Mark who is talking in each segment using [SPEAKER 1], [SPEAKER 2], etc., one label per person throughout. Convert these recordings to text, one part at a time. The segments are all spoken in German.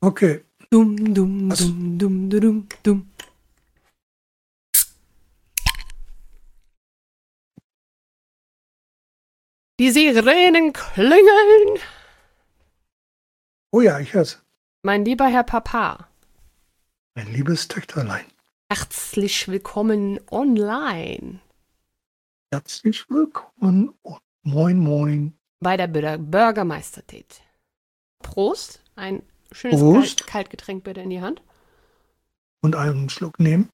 [SPEAKER 1] Okay.
[SPEAKER 2] Dum, dum,
[SPEAKER 1] Was?
[SPEAKER 2] dum, dum, dum, dum, dum. Die Sirenen klingeln.
[SPEAKER 1] Oh ja, ich hör's.
[SPEAKER 2] Mein lieber Herr Papa,
[SPEAKER 1] Mein liebes Töchterlein.
[SPEAKER 2] herzlich willkommen online
[SPEAKER 1] Herzlich willkommen und moin moin.
[SPEAKER 2] bei der Bürgermeistertät. Prost, ein schönes
[SPEAKER 1] Prost
[SPEAKER 2] Kaltgetränk bitte in die Hand.
[SPEAKER 1] und einen Schluck nehmen.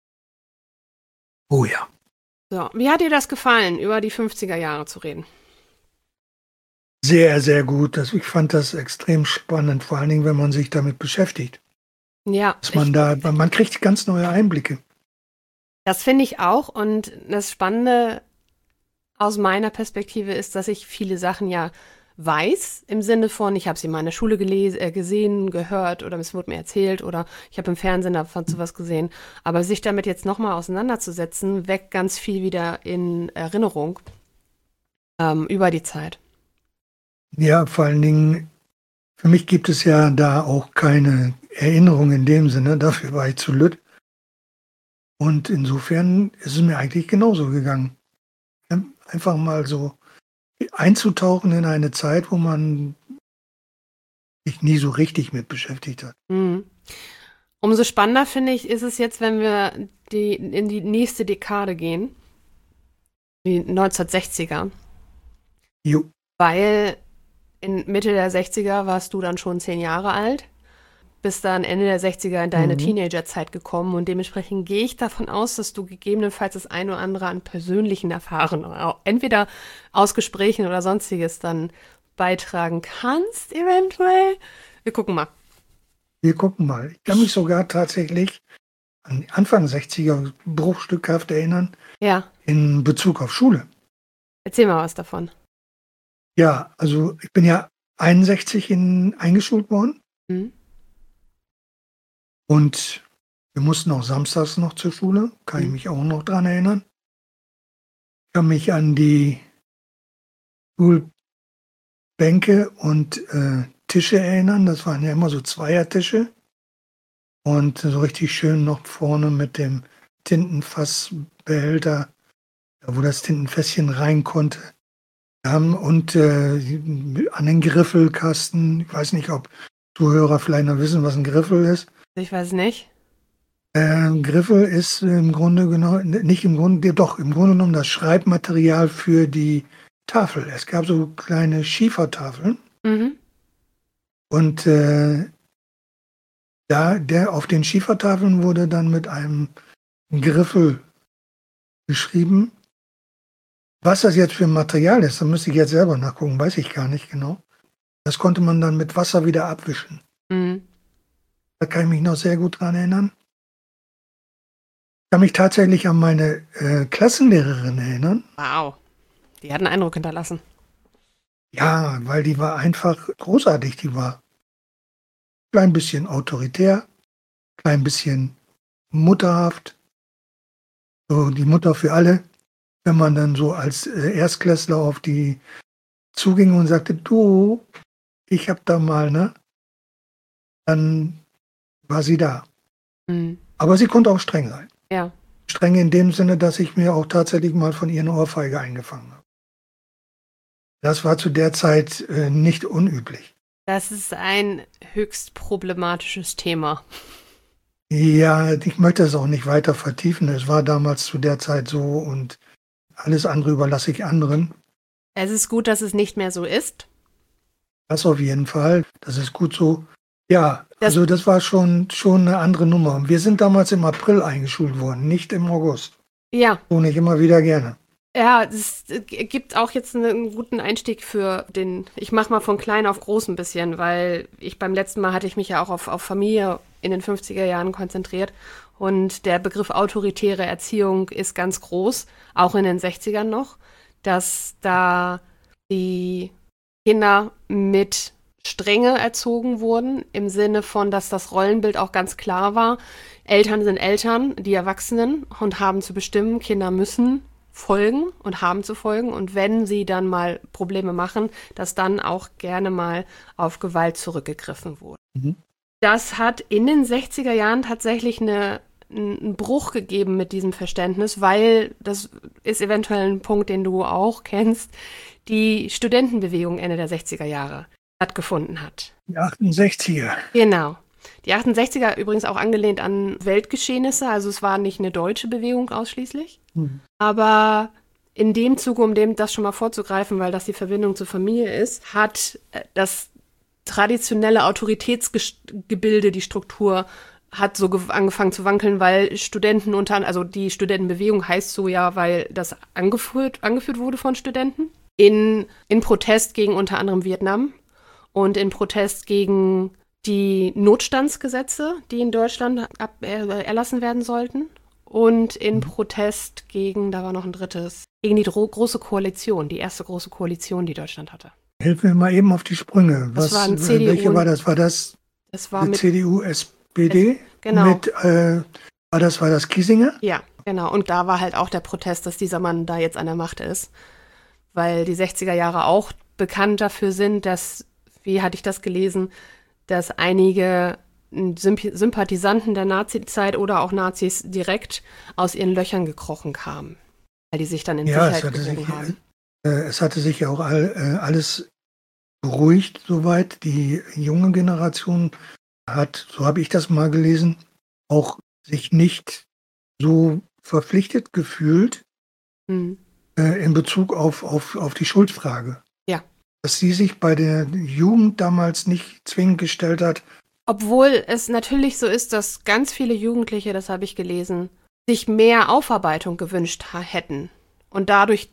[SPEAKER 1] Oh ja.
[SPEAKER 2] So, wie hat dir das gefallen, über die 50er Jahre zu reden?
[SPEAKER 1] Sehr, sehr gut. Ich fand das extrem spannend, vor allen Dingen, wenn man sich damit beschäftigt.
[SPEAKER 2] Ja,
[SPEAKER 1] Dass man kriegt ganz neue Einblicke.
[SPEAKER 2] das finde ich auch. Und das Spannende aus meiner Perspektive ist, dass ich viele Sachen ja weiß, im Sinne von, ich habe sie mal in der Schule gesehen, gehört oder es wurde mir erzählt oder ich habe im Fernsehen davon sowas gesehen. Aber sich damit jetzt nochmal auseinanderzusetzen, weckt ganz viel wieder in Erinnerung über die Zeit.
[SPEAKER 1] Ja, vor allen Dingen, für mich gibt es ja da auch keine Erinnerung in dem Sinne. Dafür war ich zu lütt. Und insofern ist es mir eigentlich genauso gegangen. Einfach mal so einzutauchen in eine Zeit, wo man sich nie so richtig mit beschäftigt hat.
[SPEAKER 2] Mhm. Umso spannender finde ich, ist es jetzt, wenn wir in die nächste Dekade gehen, die 1960er,
[SPEAKER 1] Jo.
[SPEAKER 2] weil in Mitte der 60er warst du dann schon 10 Jahre alt, bist dann Ende der 60er in deine
[SPEAKER 1] Mhm.
[SPEAKER 2] Teenagerzeit gekommen und dementsprechend gehe ich davon aus, dass du gegebenenfalls das ein oder andere an persönlichen Erfahrungen, entweder aus Gesprächen oder sonstiges, dann beitragen kannst, eventuell. Wir gucken mal.
[SPEAKER 1] Wir gucken mal. Ich kann mich sogar tatsächlich an Anfang 60er bruchstückhaft erinnern
[SPEAKER 2] Ja,
[SPEAKER 1] in Bezug auf Schule.
[SPEAKER 2] erzähl mal was davon.
[SPEAKER 1] Ja, also ich bin ja 61 eingeschult worden
[SPEAKER 2] Hm?
[SPEAKER 1] und wir mussten auch samstags noch zur Schule. Kann ich
[SPEAKER 2] Hm?
[SPEAKER 1] mich auch noch dran erinnern. Ich kann mich an die Schulbänke und Tische erinnern. Das waren ja immer so Zweiertische und so richtig schön noch vorne mit dem Tintenfassbehälter, wo das Tintenfässchen rein konnte. Und an den Griffelkasten, ich weiß nicht, ob Zuhörer vielleicht noch wissen, was ein Griffel ist.
[SPEAKER 2] Ich weiß nicht.
[SPEAKER 1] Griffel ist im Grunde genommen, nicht im Grunde, doch im Grunde genommen das Schreibmaterial für die Tafel. Es gab so kleine Schiefertafeln
[SPEAKER 2] Mhm.
[SPEAKER 1] und auf den Schiefertafeln wurde dann mit einem Griffel geschrieben. Was das jetzt für ein Material ist, da müsste ich jetzt selber nachgucken, weiß ich gar nicht genau. Das konnte man dann mit Wasser wieder abwischen.
[SPEAKER 2] Mhm.
[SPEAKER 1] Da kann ich mich noch sehr gut dran erinnern. Ich kann mich tatsächlich an meine Klassenlehrerin erinnern.
[SPEAKER 2] Wow. Die hat einen Eindruck hinterlassen.
[SPEAKER 1] Ja, weil die war einfach großartig. Die war ein klein bisschen autoritär, klein bisschen mutterhaft. So die Mutter für alle. Wenn man dann so als Erstklässler auf die zuging und sagte, du, ich hab da mal, ne? Dann war sie da.
[SPEAKER 2] Mhm.
[SPEAKER 1] Aber sie konnte auch streng sein.
[SPEAKER 2] Ja.
[SPEAKER 1] Streng in dem Sinne, dass ich mir auch tatsächlich mal von ihr eine Ohrfeige eingefangen habe. Das war zu der Zeit nicht unüblich.
[SPEAKER 2] Das ist ein höchst problematisches Thema.
[SPEAKER 1] Ja, ich möchte es auch nicht weiter vertiefen. Es war damals zu der Zeit so und alles andere überlasse ich anderen.
[SPEAKER 2] Es ist gut, dass es nicht mehr so ist.
[SPEAKER 1] Das auf jeden Fall. Das ist gut so. Ja,
[SPEAKER 2] Das,
[SPEAKER 1] also das war schon eine andere Nummer. Und wir sind damals im April eingeschult worden, nicht im August.
[SPEAKER 2] ja,
[SPEAKER 1] Tue ich immer wieder gerne.
[SPEAKER 2] ja, es gibt auch jetzt einen guten Einstieg für den, ich mache mal von klein auf groß ein bisschen, weil beim letzten Mal hatte ich mich ja auch auf Familie in den 50er Jahren konzentriert und der Begriff autoritäre Erziehung ist ganz groß, auch in den 60ern noch, dass da die Kinder mit Strenge erzogen wurden, im Sinne von, dass das Rollenbild auch ganz klar war. Eltern sind Eltern, die Erwachsenen und haben zu bestimmen, Kinder müssen folgen und haben zu folgen. Und wenn sie dann mal Probleme machen, dass dann auch gerne mal auf Gewalt zurückgegriffen wurde.
[SPEAKER 1] Mhm.
[SPEAKER 2] das hat in den 60er Jahren tatsächlich einen Bruch gegeben mit diesem Verständnis, weil, das ist eventuell ein Punkt, den du auch kennst, die Studentenbewegung Ende der 60er Jahre stattgefunden hat.
[SPEAKER 1] Die 68er.
[SPEAKER 2] Genau. Die 68er übrigens auch angelehnt an Weltgeschehnisse, also es war nicht eine deutsche Bewegung ausschließlich, aber in dem Zuge, um dem das schon mal vorzugreifen, weil das die Verbindung zur Familie ist, hat das traditionelle Autoritätsgebilde, die Struktur, hat so angefangen zu wankeln, weil Studenten also die Studentenbewegung heißt so ja, weil das angeführt wurde von Studenten, in Protest gegen unter anderem Vietnam und in Protest gegen die Notstandsgesetze, die in Deutschland erlassen werden sollten. Und in Protest gegen, da war noch ein drittes, gegen die große Koalition, die erste große Koalition, die Deutschland hatte.
[SPEAKER 1] Hilf mir mal eben auf die Sprünge.
[SPEAKER 2] Das war ein CDU.
[SPEAKER 1] Welche war das? War das
[SPEAKER 2] mit
[SPEAKER 1] CDU, SPD?
[SPEAKER 2] Genau.
[SPEAKER 1] War das Kiesinger?
[SPEAKER 2] Ja, genau. Und da war halt auch der Protest, dass dieser Mann da jetzt an der Macht ist. Weil die 60er Jahre auch bekannt dafür sind, dass, wie hatte ich das gelesen, dass einige Sympathisanten der Nazi-Zeit oder auch Nazis direkt aus ihren Löchern gekrochen kamen, weil die sich dann in Sicherheit gewogen haben.
[SPEAKER 1] Es hatte sich ja auch alles beruhigt soweit. Die junge Generation hat, so habe ich das mal gelesen, auch sich nicht so verpflichtet gefühlt in Bezug auf die Schuldfrage.
[SPEAKER 2] Ja.
[SPEAKER 1] Dass sie sich bei der Jugend damals nicht zwingend gestellt hat.
[SPEAKER 2] Obwohl es natürlich so ist, dass ganz viele Jugendliche, das habe ich gelesen, sich mehr Aufarbeitung gewünscht hätten. Und dadurch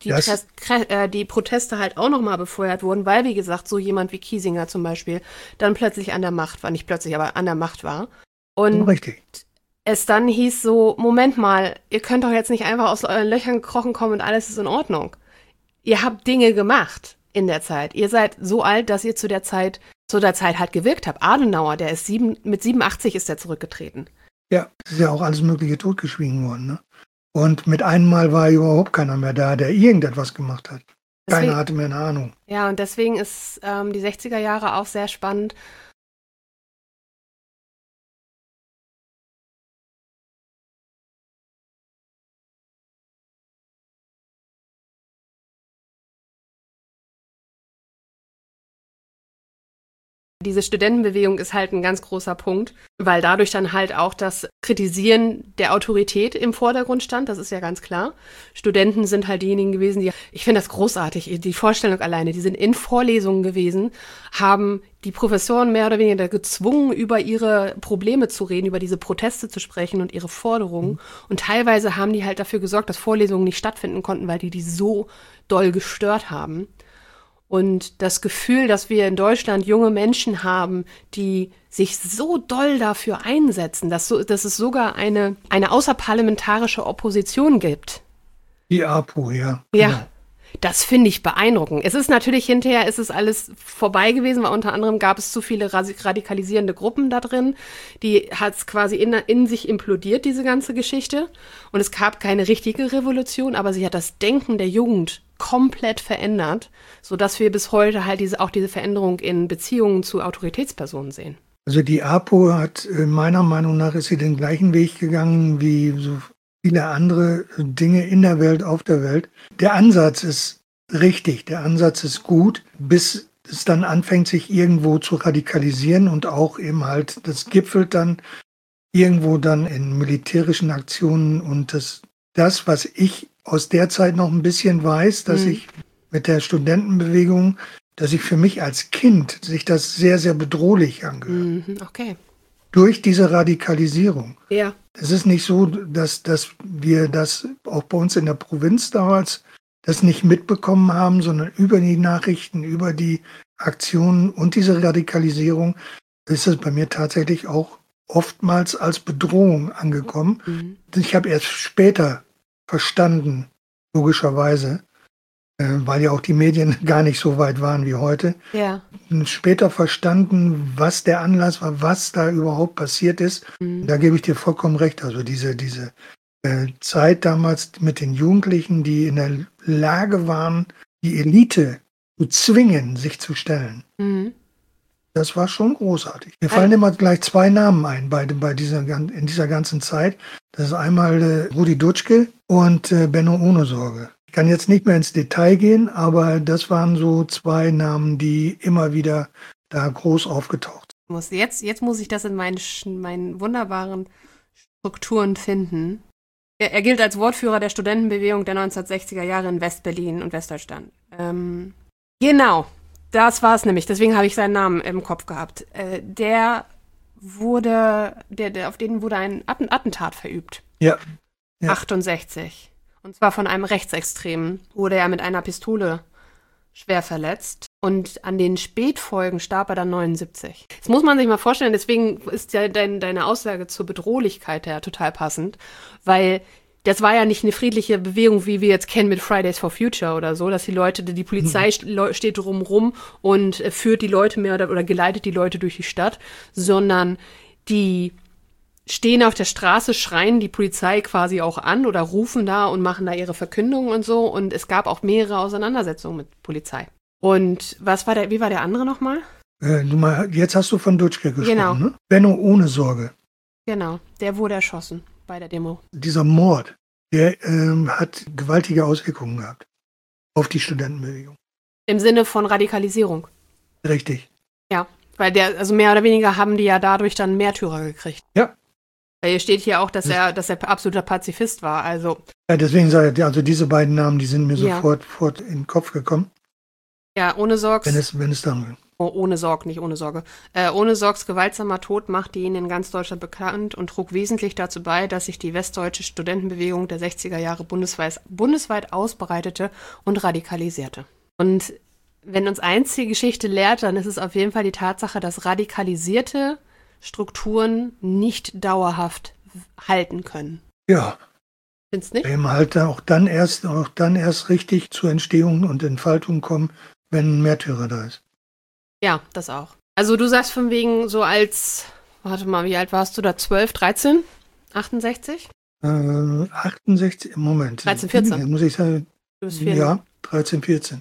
[SPEAKER 2] die Proteste halt auch nochmal befeuert wurden, weil, wie gesagt, so jemand wie Kiesinger zum Beispiel dann plötzlich an der Macht war. Nicht plötzlich, aber an der Macht war. Und
[SPEAKER 1] richtig.
[SPEAKER 2] Es dann hieß so, Moment mal, ihr könnt doch jetzt nicht einfach aus euren Löchern gekrochen kommen und alles ist in Ordnung. Ihr habt Dinge gemacht in der Zeit. Ihr seid so alt, dass ihr zu der Zeit halt gewirkt habt. Adenauer, der ist mit 87 ist er zurückgetreten.
[SPEAKER 1] Ja, es ist ja auch alles Mögliche totgeschwiegen worden, ne? Und mit einem Mal war überhaupt keiner mehr da, der irgendetwas gemacht hat. Keiner hatte mehr eine Ahnung.
[SPEAKER 2] Ja, und deswegen ist die 60er Jahre auch sehr spannend. Diese Studentenbewegung ist halt ein ganz großer Punkt, weil dadurch dann halt auch das Kritisieren der Autorität im Vordergrund stand, das ist ja ganz klar. Studenten sind halt diejenigen gewesen, ich finde das großartig, die Vorstellung alleine, die sind in Vorlesungen gewesen, haben die Professoren mehr oder weniger gezwungen, über ihre Probleme zu reden, über diese Proteste zu sprechen und ihre Forderungen. Und teilweise haben die halt dafür gesorgt, dass Vorlesungen nicht stattfinden konnten, weil die so doll gestört haben. Und das Gefühl, dass wir in Deutschland junge Menschen haben, die sich so doll dafür einsetzen, dass es sogar eine außerparlamentarische Opposition gibt.
[SPEAKER 1] Die APO, ja.
[SPEAKER 2] Ja,
[SPEAKER 1] genau.
[SPEAKER 2] Das finde ich beeindruckend. Es ist natürlich hinterher, ist es alles vorbei gewesen, weil unter anderem gab es zu viele radikalisierende Gruppen da drin. Die hat es quasi in sich implodiert, diese ganze Geschichte. Und es gab keine richtige Revolution, aber sie hat das Denken der Jugend komplett verändert, sodass wir bis heute halt diese Veränderung in Beziehungen zu Autoritätspersonen sehen.
[SPEAKER 1] Also die APO hat meiner Meinung nach ist sie den gleichen Weg gegangen wie so viele andere Dinge in der Welt, auf der Welt. Der Ansatz ist richtig, der Ansatz ist gut, bis es dann anfängt, sich irgendwo zu radikalisieren und auch eben halt, das gipfelt dann irgendwo dann in militärischen Aktionen und das, was ich aus der Zeit noch ein bisschen weiß, dass ich mit der Studentenbewegung, dass ich für mich als Kind sich das sehr, sehr bedrohlich angehört.
[SPEAKER 2] Okay.
[SPEAKER 1] Durch diese Radikalisierung.
[SPEAKER 2] Ja.
[SPEAKER 1] Es ist nicht so, dass wir das auch bei uns in der Provinz damals das nicht mitbekommen haben, sondern über die Nachrichten, über die Aktionen und diese Radikalisierung ist es bei mir tatsächlich auch oftmals als Bedrohung angekommen. Ich habe erst später verstanden, logischerweise, weil ja auch die Medien gar nicht so weit waren wie heute.
[SPEAKER 2] Ja.
[SPEAKER 1] Später verstanden, was der Anlass war, was da überhaupt passiert ist. Da gebe ich dir vollkommen recht. Also diese Zeit damals mit den Jugendlichen, die in der Lage waren, die Elite zu zwingen, sich zu stellen. Das war schon großartig. Mir fallen immer gleich zwei Namen ein in dieser ganzen Zeit. Das ist einmal Rudi Dutschke und Benno Ohnesorge. Ich kann jetzt nicht mehr ins Detail gehen, aber das waren so zwei Namen, die immer wieder da groß aufgetaucht
[SPEAKER 2] sind. Jetzt muss ich das in meinen wunderbaren Strukturen finden. Er gilt als Wortführer der Studentenbewegung der 1960er Jahre in West-Berlin und Westdeutschland. Genau. Das war es nämlich, deswegen habe ich seinen Namen im Kopf gehabt. Auf den wurde ein Attentat verübt.
[SPEAKER 1] Ja.
[SPEAKER 2] 68. Und zwar von einem Rechtsextremen wurde er mit einer Pistole schwer verletzt. Und an den Spätfolgen starb er dann 79. Das muss man sich mal vorstellen, deswegen ist ja deine Aussage zur Bedrohlichkeit ja total passend, weil das war ja nicht eine friedliche Bewegung, wie wir jetzt kennen mit Fridays for Future oder so, dass die Polizei steht drumrum und führt die Leute oder geleitet die Leute durch die Stadt, sondern die stehen auf der Straße, schreien die Polizei quasi auch an oder rufen da und machen da ihre Verkündungen und so. Und es gab auch mehrere Auseinandersetzungen mit Polizei. Und wie war der andere nochmal?
[SPEAKER 1] Jetzt hast du von Dutschke gesprochen,
[SPEAKER 2] genau.
[SPEAKER 1] Ne? Benno Ohnesorge.
[SPEAKER 2] Genau, der wurde erschossen bei der Demo.
[SPEAKER 1] Dieser Mord, der hat gewaltige Auswirkungen gehabt auf die Studentenbewegung.
[SPEAKER 2] Im Sinne von Radikalisierung.
[SPEAKER 1] Richtig.
[SPEAKER 2] Ja, weil also mehr oder weniger haben die ja dadurch dann Märtyrer gekriegt.
[SPEAKER 1] Ja.
[SPEAKER 2] Weil hier steht hier auch, dass er absoluter Pazifist war. Also.
[SPEAKER 1] Ja, deswegen sage ich, also diese beiden Namen, die sind mir sofort in den Kopf gekommen.
[SPEAKER 2] Ja, Ohnesorgs.
[SPEAKER 1] Wenn es darum geht.
[SPEAKER 2] Ohne Sorge, nicht ohne Sorge. Ohnesorgs gewaltsamer Tod machte ihn in ganz Deutschland bekannt und trug wesentlich dazu bei, dass sich die westdeutsche Studentenbewegung der 60er Jahre bundesweit ausbreitete und radikalisierte. Und wenn uns eins die Geschichte lehrt, dann ist es auf jeden Fall die Tatsache, dass radikalisierte Strukturen nicht dauerhaft halten können.
[SPEAKER 1] Ja.
[SPEAKER 2] Findest du nicht?
[SPEAKER 1] Eben halt auch dann erst richtig zur Entstehung und Entfaltung kommen, wenn ein Märtyrer da ist.
[SPEAKER 2] Ja, das auch. Also du sagst von wegen so warte mal, wie alt warst du da? 12, 13? 68?
[SPEAKER 1] 68, Moment.
[SPEAKER 2] 13, 14.
[SPEAKER 1] Muss ich sagen,
[SPEAKER 2] Du bist 14.
[SPEAKER 1] ja, 13, 14.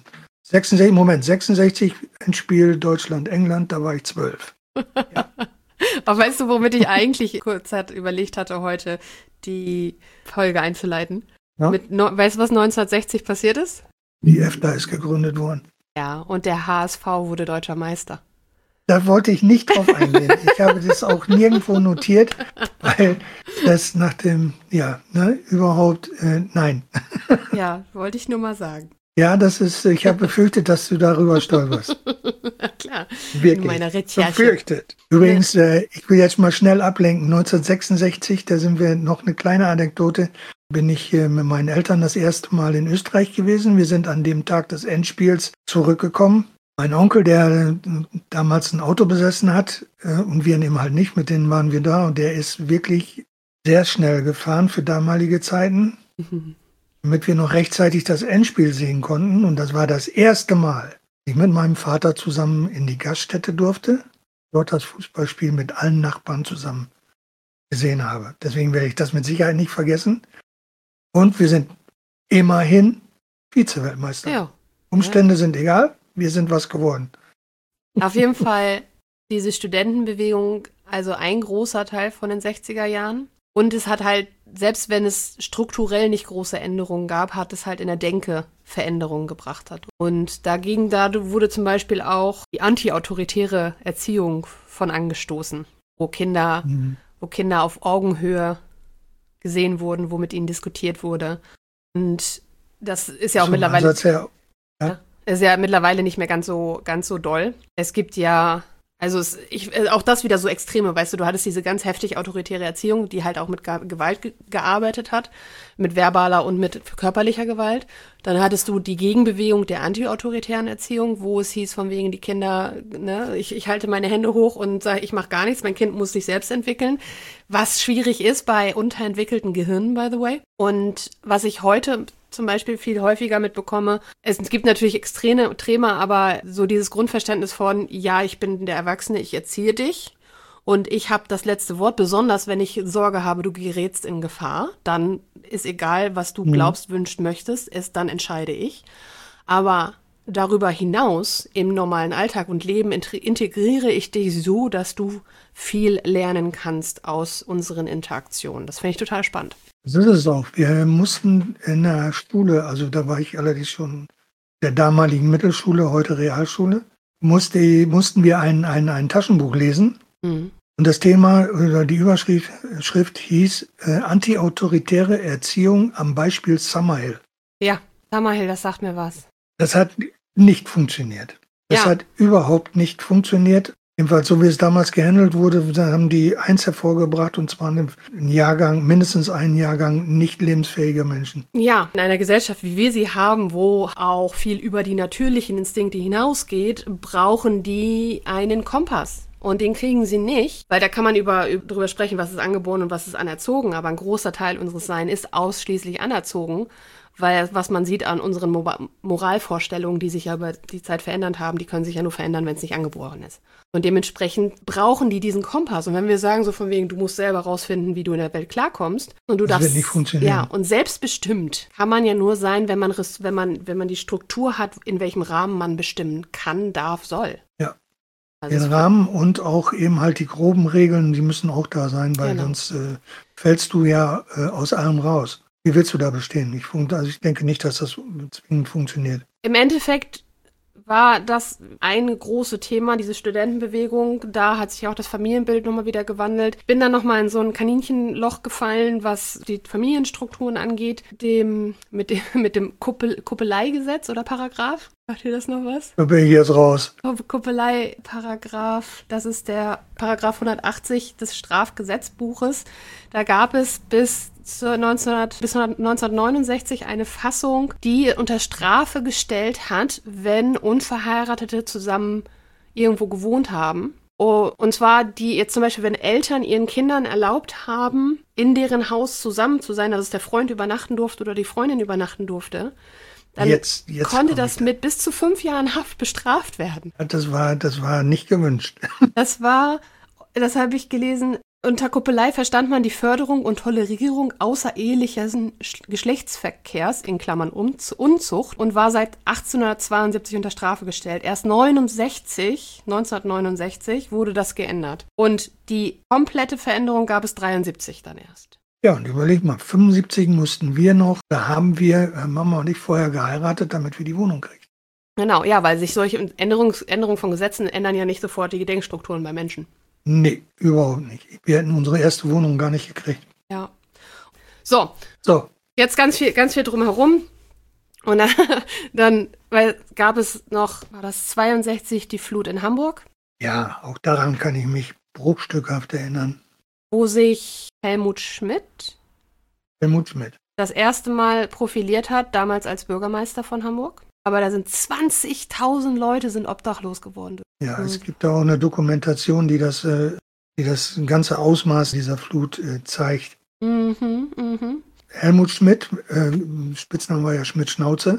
[SPEAKER 1] 66 Endspiel Deutschland-England, da war ich 12.
[SPEAKER 2] Ja. Aber weißt du, womit ich eigentlich kurz überlegt hatte, heute die Folge einzuleiten?
[SPEAKER 1] Ja?
[SPEAKER 2] Weißt du, was 1960 passiert ist?
[SPEAKER 1] Die EFTA ist gegründet worden.
[SPEAKER 2] Ja, und der HSV wurde deutscher Meister.
[SPEAKER 1] Da wollte ich nicht drauf eingehen. Ich habe das auch nirgendwo notiert, weil das nach dem, überhaupt, nein.
[SPEAKER 2] Ja, wollte ich nur mal sagen.
[SPEAKER 1] Ja, ich habe befürchtet, dass du darüber stolperst.
[SPEAKER 2] Klar,
[SPEAKER 1] wirklich.
[SPEAKER 2] In meiner Recherche.
[SPEAKER 1] Befürchtet. Übrigens, ich will jetzt mal schnell ablenken. 1966, da sind wir noch eine kleine Anekdote, bin ich mit meinen Eltern das erste Mal in Österreich gewesen. Wir sind an dem Tag des Endspiels zurückgekommen. Mein Onkel, der damals ein Auto besessen hat, und wir eben halt nicht, mit denen waren wir da, und der ist wirklich sehr schnell gefahren für damalige Zeiten, damit wir noch rechtzeitig das Endspiel sehen konnten. Und das war das erste Mal, dass ich mit meinem Vater zusammen in die Gaststätte durfte, dort das Fußballspiel mit allen Nachbarn zusammen gesehen habe. Deswegen werde ich das mit Sicherheit nicht vergessen. Und wir sind immerhin Vize-Weltmeister.
[SPEAKER 2] Ja.
[SPEAKER 1] Umstände sind egal, wir sind was geworden.
[SPEAKER 2] Auf jeden Fall diese Studentenbewegung, also ein großer Teil von den 60er Jahren. Und es hat halt, selbst wenn es strukturell nicht große Änderungen gab, hat es halt in der Denke Veränderungen gebracht hat. Und da wurde zum Beispiel auch die antiautoritäre Erziehung von angestoßen, wo Kinder auf Augenhöhe gesehen wurden, wo mit ihnen diskutiert wurde. Und das ist ja auch mittlerweile ist ja mittlerweile nicht mehr ganz so doll. Es gibt ja, also auch das wieder so Extreme, weißt du hattest diese ganz heftig autoritäre Erziehung, die halt auch mit Gewalt gearbeitet hat, mit verbaler und mit körperlicher Gewalt. Dann hattest du die Gegenbewegung der antiautoritären Erziehung, wo es hieß von wegen die Kinder, ich halte meine Hände hoch und sage, ich mache gar nichts, mein Kind muss sich selbst entwickeln, was schwierig ist bei unterentwickelten Gehirnen, by the way. Und was ich heute zum Beispiel viel häufiger mitbekomme. Es gibt natürlich Extreme, aber so dieses Grundverständnis von, ja, ich bin der Erwachsene, ich erziehe dich und ich habe das letzte Wort, besonders wenn ich Sorge habe, du gerätst in Gefahr, dann ist egal, was du glaubst, wünschst, möchtest, dann entscheide ich. Aber darüber hinaus im normalen Alltag und Leben integriere ich dich so, dass du viel lernen kannst aus unseren Interaktionen. Das finde ich total spannend.
[SPEAKER 1] So ist es auch. Wir mussten in der Schule, also da war ich allerdings schon der damaligen Mittelschule, heute Realschule, mussten wir ein Taschenbuch lesen.
[SPEAKER 2] Mhm.
[SPEAKER 1] Und das Thema oder die Überschrift hieß Antiautoritäre Erziehung am Beispiel Summerhill.
[SPEAKER 2] Ja, Summerhill, das sagt mir was.
[SPEAKER 1] Das hat nicht funktioniert. Das
[SPEAKER 2] Ja.
[SPEAKER 1] hat überhaupt nicht funktioniert. Jedenfalls, so wie es damals gehandelt wurde, da haben die eins hervorgebracht, und zwar einen Jahrgang, mindestens einen Jahrgang nicht lebensfähiger Menschen.
[SPEAKER 2] Ja, in einer Gesellschaft, wie wir sie haben, wo auch viel über die natürlichen Instinkte hinausgeht, brauchen die einen Kompass. Und den kriegen sie nicht, weil da kann man darüber sprechen, was ist angeboren und was ist anerzogen. Aber ein großer Teil unseres Seins ist ausschließlich anerzogen, weil was man sieht an unseren Moralvorstellungen, die sich ja über die Zeit verändert haben, die können sich ja nur verändern, wenn es nicht angeboren ist. Und dementsprechend brauchen die diesen Kompass. Und wenn wir sagen so von wegen, du musst selber rausfinden, wie du in der Welt klarkommst und du
[SPEAKER 1] Das
[SPEAKER 2] darfst
[SPEAKER 1] wird nicht funktionieren.
[SPEAKER 2] Ja, und selbstbestimmt kann man ja nur sein, wenn man die Struktur hat, in welchem Rahmen man bestimmen kann, darf, soll.
[SPEAKER 1] Ja.
[SPEAKER 2] Also
[SPEAKER 1] Den Rahmen und auch eben halt die groben Regeln, die müssen auch da sein, weil
[SPEAKER 2] Genau.
[SPEAKER 1] sonst fällst du ja aus allem raus. Wie willst du da bestehen? Ich denke nicht, dass das zwingend funktioniert.
[SPEAKER 2] Im Endeffekt war das ein großes Thema, diese Studentenbewegung. Da hat sich auch das Familienbild nochmal wieder gewandelt. Bin dann nochmal in so ein Kaninchenloch gefallen, was die Familienstrukturen angeht. Mit dem Kuppeleigesetz oder Paragraph. Sagt ihr das noch was?
[SPEAKER 1] Da bin ich jetzt raus.
[SPEAKER 2] Kuppelei-Paragraph, das ist der Paragraph 180 des Strafgesetzbuches. Da gab es bis 1969 eine Fassung, die unter Strafe gestellt hat, wenn Unverheiratete zusammen irgendwo gewohnt haben. Und zwar die jetzt zum Beispiel, wenn Eltern ihren Kindern erlaubt haben, in deren Haus zusammen zu sein, dass der Freund übernachten durfte oder die Freundin übernachten durfte, dann
[SPEAKER 1] Jetzt
[SPEAKER 2] konnte das mit bis zu 5 Jahren Haft bestraft werden.
[SPEAKER 1] Das war nicht gewünscht.
[SPEAKER 2] Das habe ich gelesen, unter Kuppelei verstand man die Förderung und Tolerierung außerehelichen Geschlechtsverkehrs, in Klammern Unzucht, und war seit 1872 unter Strafe gestellt. Erst 1969 wurde das geändert. Und die komplette Veränderung gab es 73 dann erst.
[SPEAKER 1] Ja, und überleg mal, 75 mussten wir noch, da haben wir, Mama und ich, vorher geheiratet, damit wir die Wohnung kriegen.
[SPEAKER 2] Genau, ja, weil sich solche Änderungen von Gesetzen ändern ja nicht sofort die Gedenkstrukturen bei Menschen.
[SPEAKER 1] Nee, überhaupt nicht. Wir hätten unsere erste Wohnung gar nicht gekriegt.
[SPEAKER 2] Ja. So,
[SPEAKER 1] So,
[SPEAKER 2] jetzt ganz viel drumherum. Und dann gab es noch, war das 62, die Flut in Hamburg,
[SPEAKER 1] ja, auch daran kann ich mich bruchstückhaft erinnern.
[SPEAKER 2] wo sich Helmut Schmidt
[SPEAKER 1] Helmut Schmidt.
[SPEAKER 2] das erste Mal profiliert hat, damals als Bürgermeister von Hamburg. Aber da sind 20.000 Leute sind obdachlos geworden.
[SPEAKER 1] Ja, es gibt da auch eine Dokumentation, die das ganze Ausmaß dieser Flut zeigt. Helmut Schmidt, Spitzname war ja Schmidt-Schnauze,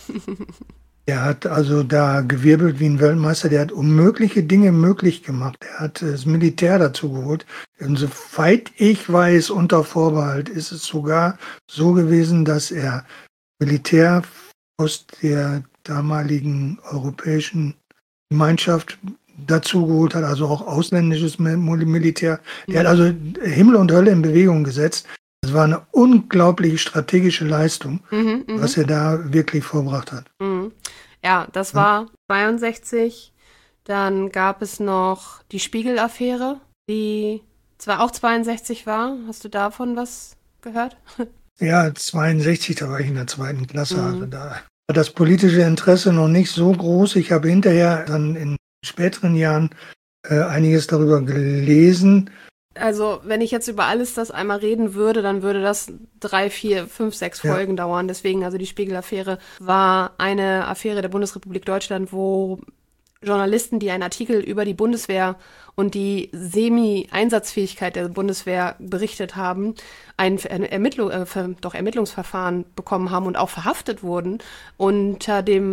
[SPEAKER 1] der hat also da gewirbelt wie ein Weltmeister, der hat unmögliche Dinge möglich gemacht. Er hat das Militär dazu geholt. Und soweit ich weiß, unter Vorbehalt, ist es sogar so gewesen, dass er Militär aus der damaligen europäischen Gemeinschaft dazu geholt hat, also auch ausländisches Militär. Der hat also Himmel und Hölle in Bewegung gesetzt. Das war eine unglaubliche strategische Leistung, was er da wirklich vollbracht hat.
[SPEAKER 2] Ja, das war 62. Dann gab es noch die Spiegel-Affäre, die zwar auch 62 war. Hast du davon was gehört?
[SPEAKER 1] Ja, 62, da war ich in der 2. Klasse. Also da war das politische Interesse noch nicht so groß. Ich habe hinterher dann in späteren Jahren einiges darüber gelesen.
[SPEAKER 2] Also, wenn ich jetzt über alles das einmal reden würde, dann würde das 3, 4, 5, 6 Folgen dauern. Deswegen, also die Spiegel-Affäre war eine Affäre der Bundesrepublik Deutschland, wo Journalisten, die einen Artikel über die Bundeswehr und die Semi-Einsatzfähigkeit der Bundeswehr berichtet haben, ein Ermittlungsverfahren bekommen haben und auch verhaftet wurden unter dem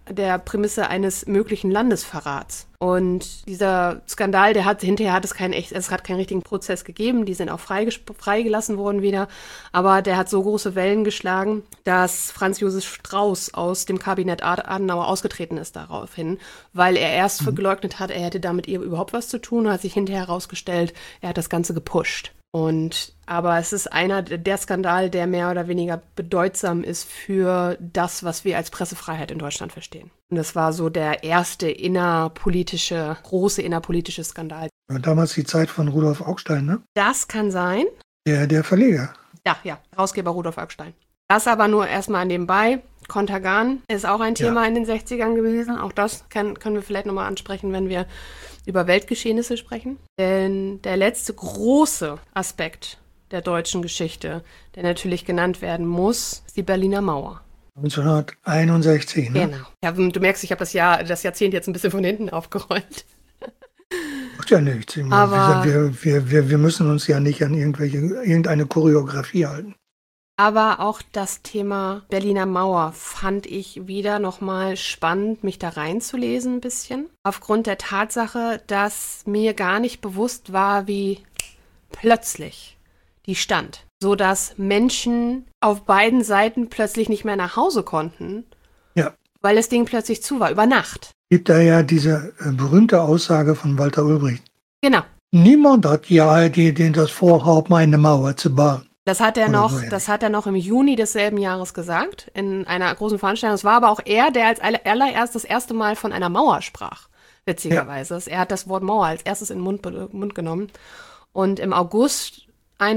[SPEAKER 2] der Prämisse eines möglichen Landesverrats. Und dieser Skandal, hinterher hat es hat keinen richtigen Prozess gegeben, die sind auch freigelassen worden wieder, aber der hat so große Wellen geschlagen, dass Franz Josef Strauß aus dem Kabinett Adenauer ausgetreten ist daraufhin, weil er erst geleugnet hat, er hätte damit überhaupt was zu tun und hat sich hinterher herausgestellt, er hat das Ganze gepusht. Aber es ist einer der Skandal, der mehr oder weniger bedeutsam ist für das, was wir als Pressefreiheit in Deutschland verstehen. Und das war so der erste große innerpolitische Skandal.
[SPEAKER 1] Damals die Zeit von Rudolf Augstein, ne?
[SPEAKER 2] Das kann sein.
[SPEAKER 1] Der Verleger.
[SPEAKER 2] Ja, Herausgeber Rudolf Augstein. Das aber nur erstmal nebenbei. Kontergan ist auch ein Thema in den 60ern gewesen. Auch das können wir vielleicht nochmal ansprechen, wenn wir über Weltgeschehnisse sprechen. Denn der letzte große Aspekt der deutschen Geschichte, der natürlich genannt werden muss, ist die Berliner Mauer.
[SPEAKER 1] 1961, ne?
[SPEAKER 2] Genau. Ja, du merkst, ich habe das Jahrzehnt jetzt ein bisschen von hinten aufgerollt.
[SPEAKER 1] Macht ja nichts.
[SPEAKER 2] Aber
[SPEAKER 1] wir müssen uns ja nicht an irgendeine Choreografie halten.
[SPEAKER 2] Aber auch das Thema Berliner Mauer fand ich wieder nochmal spannend, mich da reinzulesen ein bisschen. Aufgrund der Tatsache, dass mir gar nicht bewusst war, wie plötzlich die stand. So dass Menschen auf beiden Seiten plötzlich nicht mehr nach Hause konnten, weil das Ding plötzlich zu war, über Nacht.
[SPEAKER 1] Gibt da ja diese berühmte Aussage von Walter Ulbricht.
[SPEAKER 2] Genau.
[SPEAKER 1] Niemand hat ja das Vorhaben, eine Mauer zu bauen.
[SPEAKER 2] Das hat er noch im Juni desselben Jahres gesagt, in einer großen Veranstaltung. Es war aber auch er, der als allererstes das erste Mal von einer Mauer sprach, witzigerweise. Ja. Er hat das Wort Mauer als erstes in den Mund genommen. Und im August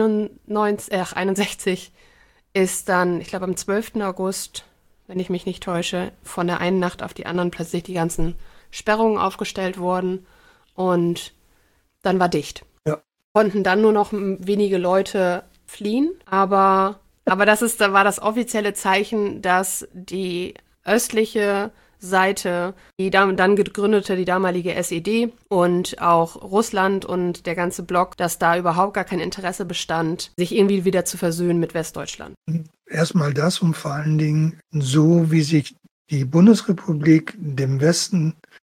[SPEAKER 2] 61 ist dann, ich glaube am 12. August, wenn ich mich nicht täusche, von der einen Nacht auf die anderen plötzlich die ganzen Sperrungen aufgestellt worden. Und dann war dicht. Ja. Konnten dann nur noch wenige Leute fliehen, aber war das offizielle Zeichen, dass die östliche Seite, die dann gegründete, die damalige SED und auch Russland und der ganze Block, dass da überhaupt gar kein Interesse bestand, sich irgendwie wieder zu versöhnen mit Westdeutschland.
[SPEAKER 1] Erstmal das und vor allen Dingen so, wie sich die Bundesrepublik im Westen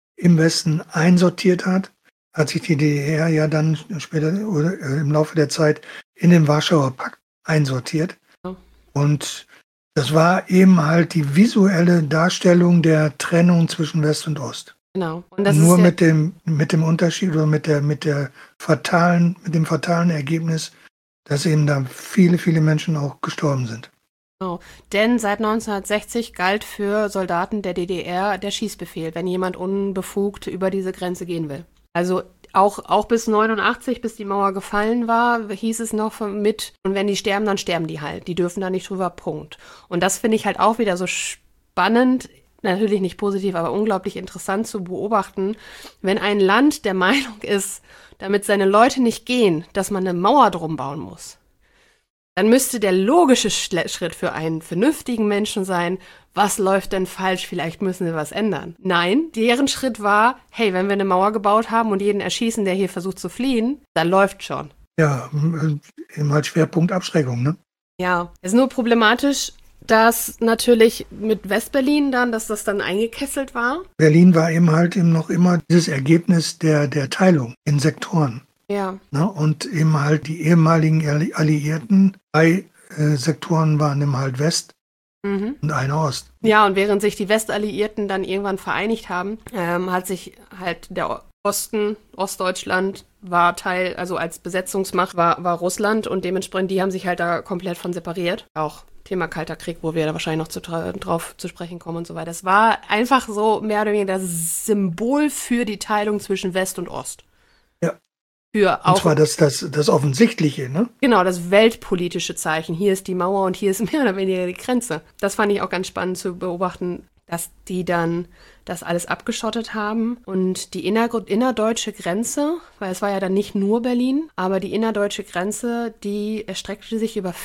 [SPEAKER 1] einsortiert hat sich die DDR ja dann später oder im Laufe der Zeit in den Warschauer Pakt einsortiert. Ja. Und das war eben halt die visuelle Darstellung der Trennung zwischen West und Ost.
[SPEAKER 2] Genau.
[SPEAKER 1] Und das nur mit dem Unterschied oder mit dem fatalen Ergebnis, dass eben da viele, viele Menschen auch gestorben sind.
[SPEAKER 2] Genau. Denn seit 1960 galt für Soldaten der DDR der Schießbefehl, wenn jemand unbefugt über diese Grenze gehen will. Also auch bis 89, bis die Mauer gefallen war, hieß es noch und wenn die sterben, dann sterben die halt. Die dürfen da nicht drüber, Punkt. Und das finde ich halt auch wieder so spannend, natürlich nicht positiv, aber unglaublich interessant zu beobachten, wenn ein Land der Meinung ist, damit seine Leute nicht gehen, dass man eine Mauer drum bauen muss. Dann müsste der logische Schritt für einen vernünftigen Menschen sein, was läuft denn falsch, vielleicht müssen wir was ändern. Nein, deren Schritt war, hey, wenn wir eine Mauer gebaut haben und jeden erschießen, der hier versucht zu fliehen, dann läuft schon.
[SPEAKER 1] Ja, eben halt Schwerpunkt Abschreckung, ne?
[SPEAKER 2] Ja, ist nur problematisch, dass natürlich mit Westberlin dass das dann eingekesselt war.
[SPEAKER 1] Berlin war eben halt noch immer dieses Ergebnis der Teilung in Sektoren.
[SPEAKER 2] Ja.
[SPEAKER 1] Ne? Und eben halt die ehemaligen Alliierten, 3 Sektoren waren eben halt West und eine Ost.
[SPEAKER 2] Ja, und während sich die Westalliierten dann irgendwann vereinigt haben, hat sich halt der Osten, Ostdeutschland war Teil, also als Besetzungsmacht war Russland und dementsprechend, die haben sich halt da komplett von separiert. Auch Thema Kalter Krieg, wo wir da wahrscheinlich noch drauf zu sprechen kommen und so weiter. Es war einfach so mehr oder weniger das Symbol für die Teilung zwischen West und Ost.
[SPEAKER 1] Ja. Und zwar das Offensichtliche, ne?
[SPEAKER 2] Genau, das weltpolitische Zeichen. Hier ist die Mauer und hier ist mehr oder weniger die Grenze. Das fand ich auch ganz spannend zu beobachten, dass die dann das alles abgeschottet haben und die innerdeutsche Grenze, weil es war ja dann nicht nur Berlin, aber die innerdeutsche Grenze, die erstreckte sich über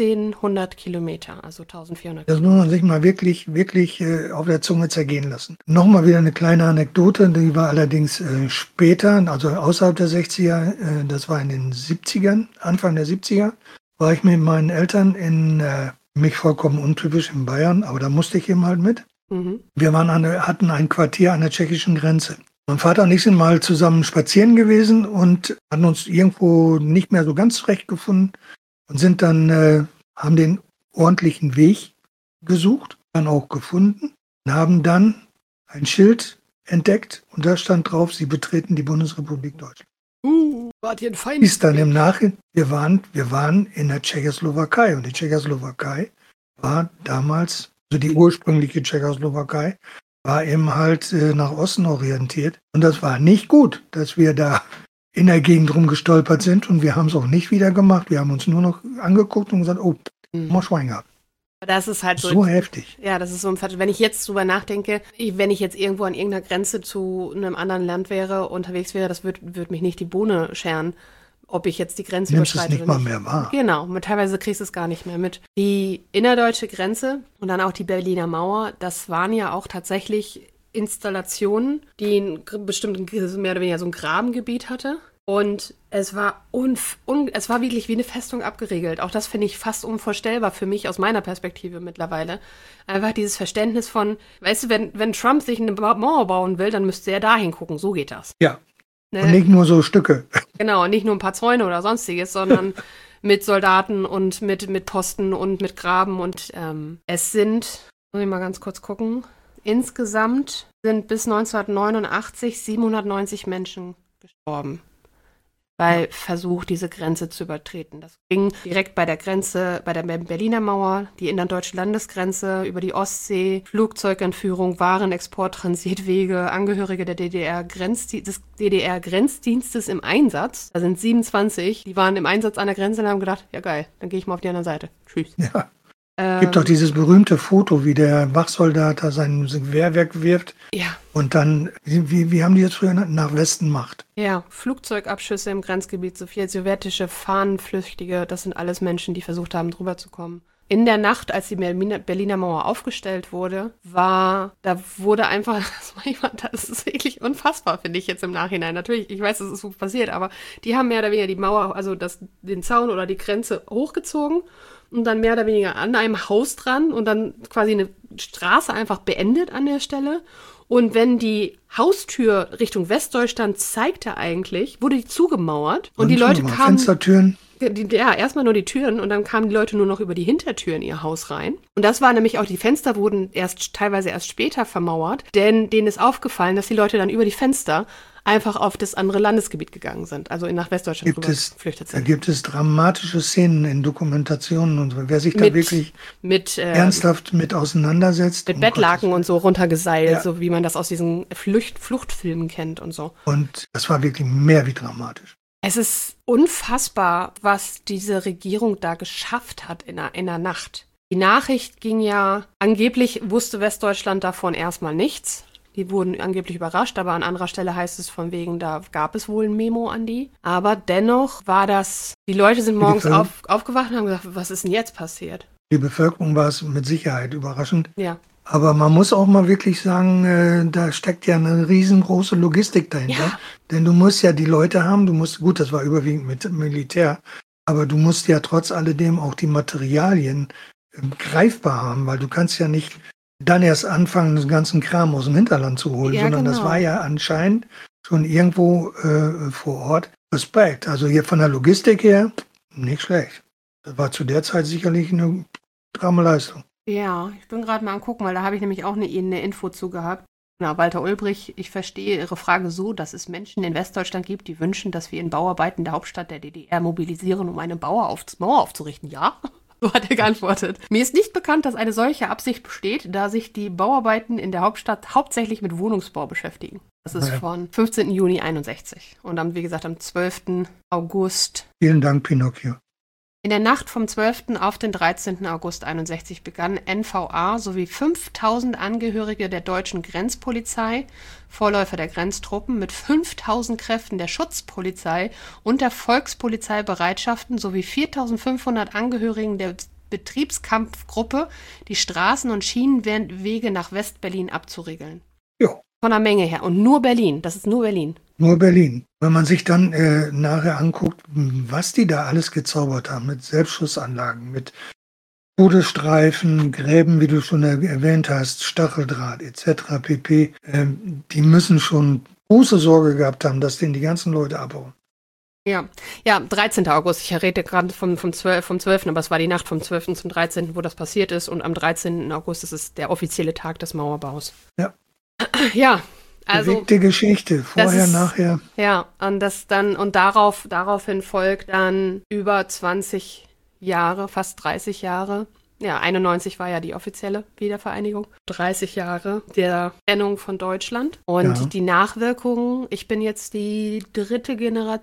[SPEAKER 2] 1400 Kilometer, also 1400
[SPEAKER 1] Das muss man sich mal wirklich auf der Zunge zergehen lassen. Nochmal wieder eine kleine Anekdote, die war allerdings später, also außerhalb der 60er, das war in den 70ern, Anfang der 70er, war ich mit meinen Eltern mich vollkommen untypisch in Bayern, aber da musste ich eben halt mit.
[SPEAKER 2] Mhm.
[SPEAKER 1] Wir hatten ein Quartier an der tschechischen Grenze. Mein Vater und ich sind mal zusammen spazieren gewesen und hatten uns irgendwo nicht mehr so ganz zurechtgefunden und sind dann, haben den ordentlichen Weg gesucht, dann auch gefunden und haben dann ein Schild entdeckt und da stand drauf, Sie betreten die Bundesrepublik Deutschland.
[SPEAKER 2] Wart ihr ein Feind?
[SPEAKER 1] Hieß dann im Nachhinein, wir waren in der Tschechoslowakei und die Tschechoslowakei war damals, also die ursprüngliche Tschechoslowakei, war eben halt nach Osten orientiert und das war nicht gut, dass wir da in der Gegend rumgestolpert sind und wir haben es auch nicht wieder gemacht. Wir haben uns nur noch angeguckt und gesagt, oh, mal Schwein gehabt.
[SPEAKER 2] Das ist halt
[SPEAKER 1] so heftig.
[SPEAKER 2] Ja, das ist so ein Fatsch. Wenn ich jetzt drüber nachdenke, wenn ich jetzt irgendwo an irgendeiner Grenze zu einem anderen Land wäre, unterwegs wäre, das würde mich nicht die Bohne scheren, ob ich jetzt die Grenze überschreite oder nicht.
[SPEAKER 1] Nimmst es nicht mal mehr wahr.
[SPEAKER 2] Genau, teilweise kriegst du es gar nicht mehr mit. Die innerdeutsche Grenze und dann auch die Berliner Mauer, das waren ja auch tatsächlich Installationen, die mehr oder weniger so ein Grabengebiet hatte. Und es war es war wirklich wie eine Festung abgeriegelt. Auch das finde ich fast unvorstellbar für mich aus meiner Perspektive mittlerweile. Einfach dieses Verständnis von, weißt du, wenn Trump sich eine Mauer bauen will, dann müsste er da hingucken. So geht das.
[SPEAKER 1] Ja.
[SPEAKER 2] Ne?
[SPEAKER 1] Und nicht nur so Stücke.
[SPEAKER 2] Genau, nicht nur ein paar Zäune oder sonstiges, sondern mit Soldaten und mit Posten und mit Graben. Und es sind, muss ich mal ganz kurz gucken, insgesamt sind bis 1989 790 Menschen gestorben bei Versuch, diese Grenze zu übertreten. Das ging direkt bei der Grenze, bei der Berliner Mauer, die innerdeutsche Landesgrenze, über die Ostsee, Flugzeugentführung, Warenexport, Transitwege, Angehörige der des DDR-Grenzdienstes im Einsatz. Da sind 27, die waren im Einsatz an der Grenze und haben gedacht, ja geil, dann gehe ich mal auf die andere Seite. Tschüss.
[SPEAKER 1] Ja. Gibt doch dieses berühmte Foto, wie der Wachsoldat da sein Gewehr wegwirft.
[SPEAKER 2] Ja.
[SPEAKER 1] Und dann, wie haben die das früher nach Westen gemacht?
[SPEAKER 2] Ja, Flugzeugabschüsse im Grenzgebiet, sowjetische Fahnenflüchtige, das sind alles Menschen, die versucht haben, drüber zu kommen. In der Nacht, als die Berliner Mauer aufgestellt wurde, da wurde einfach, das ist wirklich unfassbar, finde ich jetzt im Nachhinein. Natürlich, ich weiß, das ist so passiert, aber die haben mehr oder weniger die Mauer, also den Zaun oder die Grenze hochgezogen und dann mehr oder weniger an einem Haus dran und dann quasi eine Straße einfach beendet an der Stelle. Und wenn die Haustür Richtung Westdeutschland zeigte eigentlich, wurde die zugemauert und die Leute kamen...
[SPEAKER 1] Fenstertüren?
[SPEAKER 2] Ja, erstmal nur die Türen und dann kamen die Leute nur noch über die Hintertür in ihr Haus rein. Und das war nämlich auch, die Fenster wurden teilweise erst später vermauert, denn denen ist aufgefallen, dass die Leute dann über die Fenster einfach auf das andere Landesgebiet gegangen sind, also nach Westdeutschland geflüchtet sind.
[SPEAKER 1] Da gibt es dramatische Szenen in Dokumentationen und wer sich da wirklich ernsthaft mit auseinandersetzt.
[SPEAKER 2] Mit Bettlaken und so runtergeseilt, ja. So wie man das aus diesen Fluchtfilmen kennt und so.
[SPEAKER 1] Und das war wirklich mehr wie dramatisch.
[SPEAKER 2] Es ist unfassbar, was diese Regierung da geschafft hat in der Nacht. Die Nachricht ging ja, angeblich wusste Westdeutschland davon erstmal nichts. Die wurden angeblich überrascht, aber an anderer Stelle heißt es von wegen, da gab es wohl ein Memo an die. Aber dennoch war das, die Leute sind morgens aufgewacht und haben gesagt, was ist denn jetzt passiert?
[SPEAKER 1] Die Bevölkerung war es mit Sicherheit überraschend.
[SPEAKER 2] Ja.
[SPEAKER 1] Aber man muss auch mal wirklich sagen, da steckt ja eine riesengroße Logistik dahinter. Ja. Denn du musst ja die Leute haben, gut, das war überwiegend mit Militär, aber du musst ja trotz alledem auch die Materialien greifbar haben, weil du kannst ja nicht dann erst anfangen, den ganzen Kram aus dem Hinterland zu holen, sondern das war ja anscheinend schon irgendwo vor Ort. Respekt. Also hier von der Logistik her, nicht schlecht. Das war zu der Zeit sicherlich eine Leistung.
[SPEAKER 2] Ja, ich bin gerade mal am gucken, weil da habe ich nämlich auch eine Info zu gehabt. Na, Walter Ulbrich, ich verstehe Ihre Frage so, dass es Menschen in Westdeutschland gibt, die wünschen, dass wir in Bauarbeiten der Hauptstadt der DDR mobilisieren, um eine Mauer aufzurichten. Ja? So hat er geantwortet. Mir ist nicht bekannt, dass eine solche Absicht besteht, da sich die Bauarbeiten in der Hauptstadt hauptsächlich mit Wohnungsbau beschäftigen. Das ist von 15. Juni 61 und dann, wie gesagt, am 12. August.
[SPEAKER 1] Vielen Dank, Pinocchio.
[SPEAKER 2] In der Nacht vom 12. auf den 13. August 61 begann NVA sowie 5000 Angehörige der deutschen Grenzpolizei, Vorläufer der Grenztruppen, mit 5000 Kräften der Schutzpolizei und der Volkspolizeibereitschaften sowie 4500 Angehörigen der Betriebskampfgruppe die Straßen- und Schienenwege nach Westberlin abzuriegeln.
[SPEAKER 1] Jo.
[SPEAKER 2] Von der Menge her. Und nur Berlin. Das ist nur Berlin.
[SPEAKER 1] Nur Berlin. Wenn man sich dann nachher anguckt, was die da alles gezaubert haben, mit Selbstschussanlagen, mit Todesstreifen, Gräben, wie du schon erwähnt hast, Stacheldraht etc. pp. Die müssen schon große Sorge gehabt haben, dass denen die ganzen Leute abhauen.
[SPEAKER 2] Ja, 13. August. Ich rede gerade vom 12., aber es war die Nacht vom 12. zum 13., wo das passiert ist. Und am 13. August ist es der offizielle Tag des Mauerbaus.
[SPEAKER 1] Ja.
[SPEAKER 2] Ja, also.
[SPEAKER 1] Bewegte Geschichte, vorher, nachher.
[SPEAKER 2] Ja, und daraufhin folgt dann über 20 Jahre, fast 30 Jahre. Ja, 91 war ja die offizielle Wiedervereinigung. 30 Jahre der Trennung von Deutschland. Und die Nachwirkungen, ich bin jetzt die zweite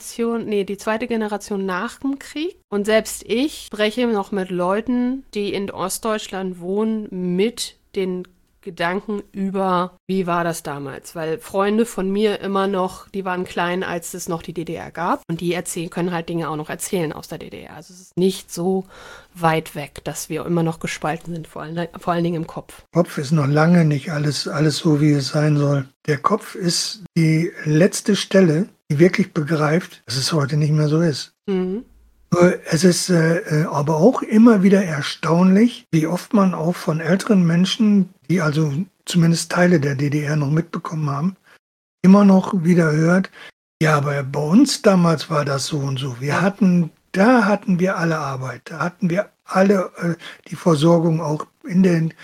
[SPEAKER 2] Generation nach dem Krieg. Und selbst ich spreche noch mit Leuten, die in Ostdeutschland wohnen, mit den Gedanken über, wie war das damals? Weil Freunde von mir immer noch, die waren klein, als es noch die DDR gab. Und die können halt Dinge auch noch erzählen aus der DDR. Also es ist nicht so weit weg, dass wir immer noch gespalten sind, vor allen Dingen im Kopf.
[SPEAKER 1] Kopf ist noch lange nicht alles so, wie es sein soll. Der Kopf ist die letzte Stelle, die wirklich begreift, dass es heute nicht mehr so ist.
[SPEAKER 2] Mhm.
[SPEAKER 1] Es ist aber auch immer wieder erstaunlich, wie oft man auch von älteren Menschen, die also zumindest Teile der DDR noch mitbekommen haben, immer noch wieder hört, ja, aber bei uns damals war das so und so. Da hatten wir alle Arbeit, da hatten wir alle die Versorgung auch in den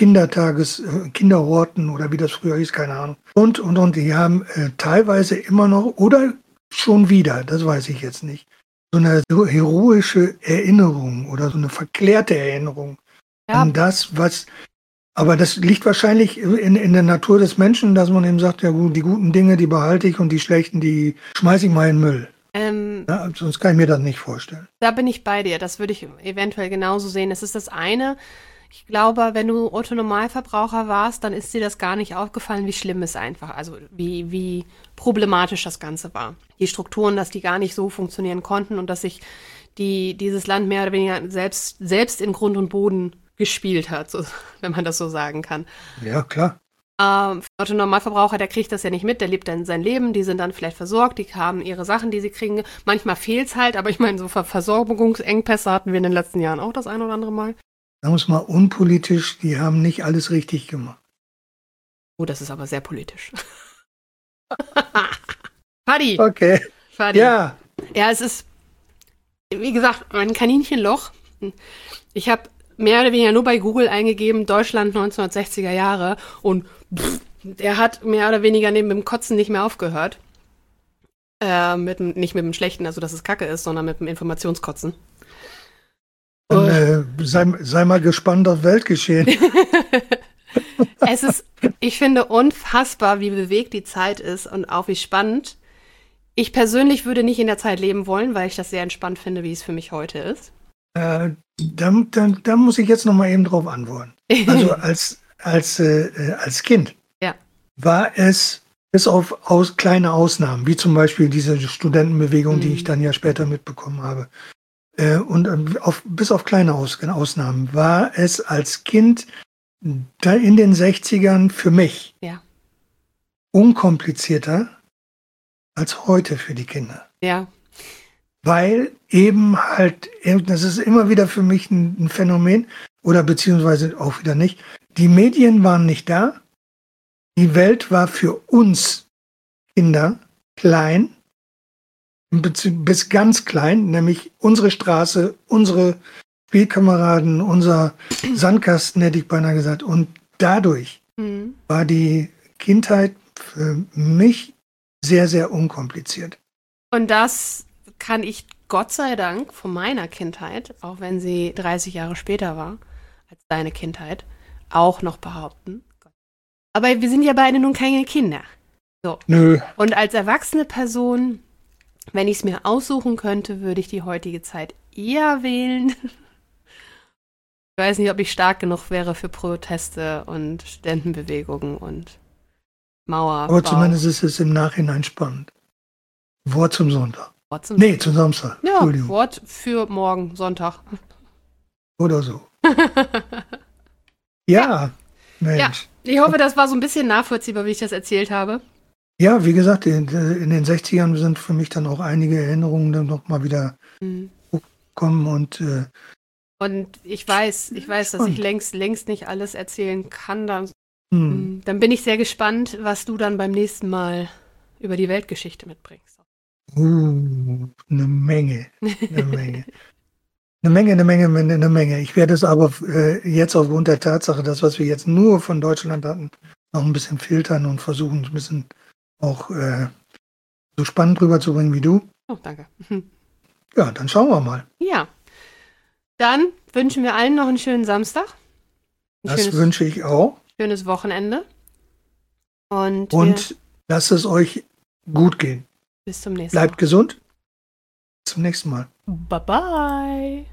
[SPEAKER 1] Kinderhorten oder wie das früher hieß, keine Ahnung. Und die haben teilweise immer noch oder schon wieder, das weiß ich jetzt nicht, so eine heroische Erinnerung oder so eine verklärte Erinnerung an das, was. Aber das liegt wahrscheinlich in der Natur des Menschen, dass man eben sagt, ja gut, die guten Dinge, die behalte ich und die schlechten, die schmeiße ich mal in den Müll. Ja, sonst kann ich mir das nicht vorstellen.
[SPEAKER 2] Da bin ich bei dir. Das würde ich eventuell genauso sehen. Es ist das eine. Ich glaube, wenn du Otto-Normalverbraucher warst, dann ist dir das gar nicht aufgefallen, wie schlimm es einfach, also wie problematisch das Ganze war. Die Strukturen, dass die gar nicht so funktionieren konnten und dass sich dieses Land mehr oder weniger selbst in Grund und Boden gespielt hat, so, wenn man das so sagen kann.
[SPEAKER 1] Ja, klar.
[SPEAKER 2] Otto-Normalverbraucher, der kriegt das ja nicht mit, der lebt dann sein Leben, die sind dann vielleicht versorgt, die haben ihre Sachen, die sie kriegen. Manchmal fehlt's halt, aber ich meine, so Versorgungsengpässe hatten wir in den letzten Jahren auch das ein oder andere Mal.
[SPEAKER 1] Sagen wir es mal unpolitisch, die haben nicht alles richtig gemacht.
[SPEAKER 2] Oh, das ist aber sehr politisch. Fadi.
[SPEAKER 1] Okay.
[SPEAKER 2] Fadi.
[SPEAKER 1] Ja.
[SPEAKER 2] Ja, es ist, wie gesagt, ein Kaninchenloch. Ich habe mehr oder weniger nur bei Google eingegeben, Deutschland 1960er Jahre und der hat mehr oder weniger neben dem Kotzen nicht mehr aufgehört. Nicht mit dem Schlechten, also dass es Kacke ist, sondern mit dem Informationskotzen.
[SPEAKER 1] Dann, sei mal gespannt auf Weltgeschehen.
[SPEAKER 2] Es ist, ich finde, unfassbar, wie bewegt die Zeit ist und auch wie spannend. Ich persönlich würde nicht in der Zeit leben wollen, weil ich das sehr entspannt finde, wie es für mich heute ist.
[SPEAKER 1] Da muss ich jetzt noch mal eben drauf antworten. Also als Kind war es bis auf kleine Ausnahmen, wie zum Beispiel diese Studentenbewegung, die ich dann ja später mitbekommen habe. Bis auf kleine Ausnahmen war es als Kind da in den 60ern für mich unkomplizierter als heute für die Kinder.
[SPEAKER 2] Ja.
[SPEAKER 1] Weil eben halt, das ist immer wieder für mich ein Phänomen, oder beziehungsweise auch wieder nicht, die Medien waren nicht da, die Welt war für uns Kinder klein, bis ganz klein, nämlich unsere Straße, unsere Spielkameraden, unser Sandkasten, hätte ich beinahe gesagt. Und dadurch war die Kindheit für mich sehr, sehr unkompliziert.
[SPEAKER 2] Und das kann ich Gott sei Dank von meiner Kindheit, auch wenn sie 30 Jahre später war als deine Kindheit, auch noch behaupten. Aber wir sind ja beide nun keine Kinder. So.
[SPEAKER 1] Nö.
[SPEAKER 2] Und als erwachsene Person, wenn ich es mir aussuchen könnte, würde ich die heutige Zeit eher wählen. Ich weiß nicht, ob ich stark genug wäre für Proteste und Studentenbewegungen und Mauerbau.
[SPEAKER 1] Aber zumindest ist es im Nachhinein spannend. Wort zum Sonntag. Zum Samstag.
[SPEAKER 2] Ja,
[SPEAKER 1] Entschuldigung.
[SPEAKER 2] Wort für morgen, Sonntag.
[SPEAKER 1] Oder so. Ja, Mensch.
[SPEAKER 2] Ja, ich hoffe, das war so ein bisschen nachvollziehbar, wie ich das erzählt habe.
[SPEAKER 1] Ja, wie gesagt, in den 60ern sind für mich dann auch einige Erinnerungen dann noch mal wieder hochgekommen und
[SPEAKER 2] Und ich weiß, dass ich längst nicht alles erzählen kann. Dann bin ich sehr gespannt, was du dann beim nächsten Mal über die Weltgeschichte mitbringst.
[SPEAKER 1] Eine Menge. Eine Menge. Ich werde es aber jetzt aufgrund der Tatsache, dass was wir jetzt nur von Deutschland hatten, noch ein bisschen filtern und versuchen, ein bisschen auch so spannend rüberzubringen wie du.
[SPEAKER 2] Oh, danke.
[SPEAKER 1] Ja, dann schauen wir mal.
[SPEAKER 2] Ja. Dann wünschen wir allen noch einen schönen Samstag.
[SPEAKER 1] Das wünsche ich auch.
[SPEAKER 2] Schönes Wochenende. Und
[SPEAKER 1] lasst es euch gut gehen.
[SPEAKER 2] Bis zum nächsten Mal.
[SPEAKER 1] Bleibt gesund. Bis zum nächsten Mal.
[SPEAKER 2] Bye bye.